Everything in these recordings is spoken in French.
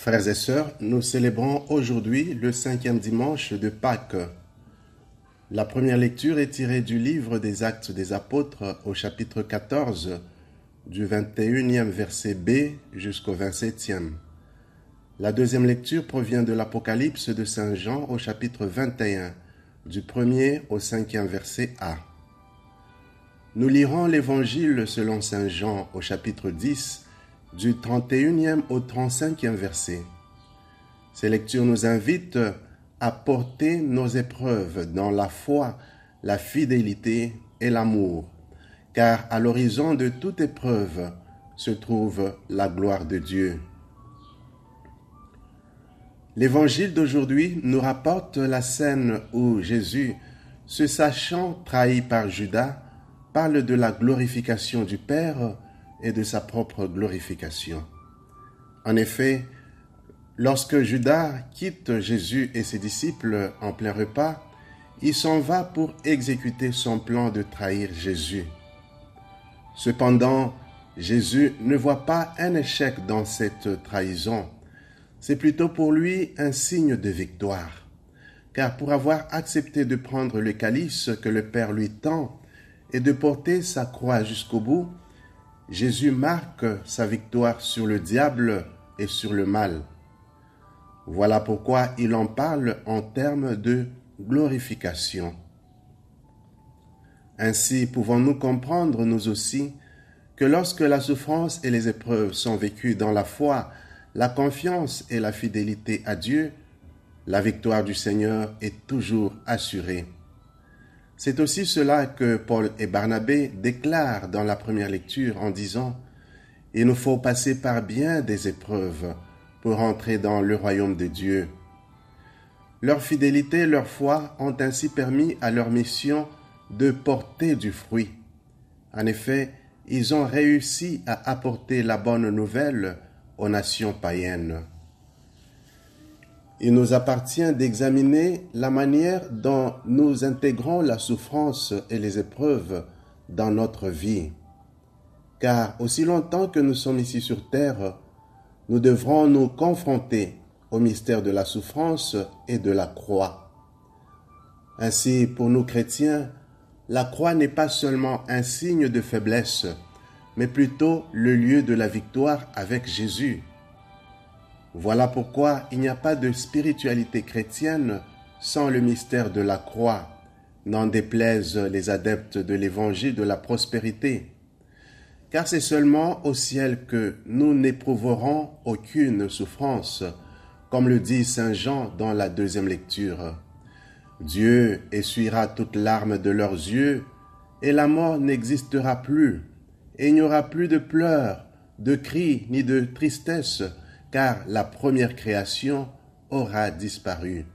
Frères et sœurs, nous célébrons aujourd'hui le 5e dimanche de Pâques. La première lecture est tirée du livre des Actes des Apôtres au chapitre 14, du 21e verset B jusqu'au 27e. La deuxième lecture provient de l'Apocalypse de Saint Jean au chapitre 21, du 1er au 5e verset A. Nous lirons l'Évangile selon Saint Jean au chapitre 10, du 31e au 35e verset. Ces lectures nous invitent à porter nos épreuves dans la foi, la fidélité et l'amour, car à l'horizon de toute épreuve se trouve la gloire de Dieu. L'Évangile d'aujourd'hui nous rapporte la scène où Jésus, se sachant trahi par Judas, parle de la glorification du Père et de sa propre glorification. En effet, lorsque Judas quitte Jésus et ses disciples en plein repas, il s'en va pour exécuter son plan de trahir Jésus. Cependant, Jésus ne voit pas un échec dans cette trahison. C'est plutôt pour lui un signe de victoire. Car pour avoir accepté de prendre le calice que le Père lui tend et de porter sa croix jusqu'au bout, Jésus marque sa victoire sur le diable et sur le mal. Voilà pourquoi il en parle en termes de glorification. Ainsi pouvons-nous comprendre, nous aussi, que lorsque la souffrance et les épreuves sont vécues dans la foi, la confiance et la fidélité à Dieu, la victoire du Seigneur est toujours assurée. C'est aussi cela que Paul et Barnabé déclarent dans la première lecture en disant « Il nous faut passer par bien des épreuves pour entrer dans le royaume de Dieu. » Leur fidélité et leur foi ont ainsi permis à leur mission de porter du fruit. En effet, ils ont réussi à apporter la bonne nouvelle aux nations païennes. Il nous appartient d'examiner la manière dont nous intégrons la souffrance et les épreuves dans notre vie. Car aussi longtemps que nous sommes ici sur terre, nous devrons nous confronter au mystère de la souffrance et de la croix. Ainsi, pour nous chrétiens, la croix n'est pas seulement un signe de faiblesse, mais plutôt le lieu de la victoire avec Jésus. Voilà pourquoi il n'y a pas de spiritualité chrétienne sans le mystère de la croix, n'en déplaisent les adeptes de l'évangile de la prospérité. Car c'est seulement au ciel que nous n'éprouverons aucune souffrance, comme le dit Saint Jean dans la deuxième lecture. Dieu essuiera toute larme de leurs yeux, et la mort n'existera plus, et il n'y aura plus de pleurs, de cris ni de tristesse, car la première création aura disparu.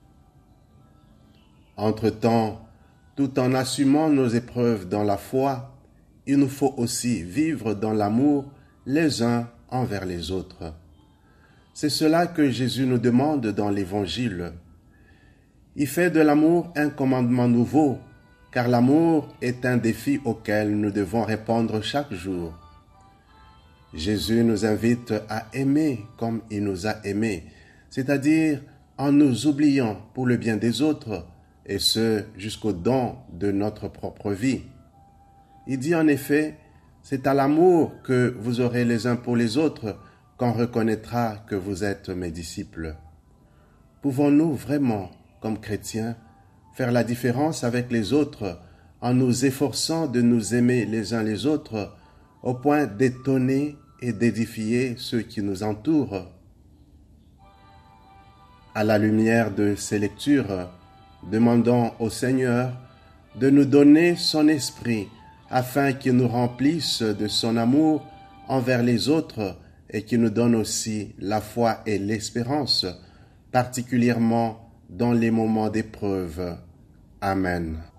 Entre-temps, tout en assumant nos épreuves dans la foi, il nous faut aussi vivre dans l'amour les uns envers les autres. C'est cela que Jésus nous demande dans l'Évangile. Il fait de l'amour un commandement nouveau, car l'amour est un défi auquel nous devons répondre chaque jour. Jésus nous invite à aimer comme il nous a aimés, c'est-à-dire en nous oubliant pour le bien des autres, et ce jusqu'au don de notre propre vie. Il dit en effet, c'est à l'amour que vous aurez les uns pour les autres qu'on reconnaîtra que vous êtes mes disciples. Pouvons-nous vraiment, comme chrétiens, faire la différence avec les autres en nous efforçant de nous aimer les uns les autres au point d'étonner et d'édifier ceux qui nous entourent? À la lumière de ces lectures, demandons au Seigneur de nous donner son esprit afin qu'il nous remplisse de son amour envers les autres et qu'il nous donne aussi la foi et l'espérance, particulièrement dans les moments d'épreuve. Amen.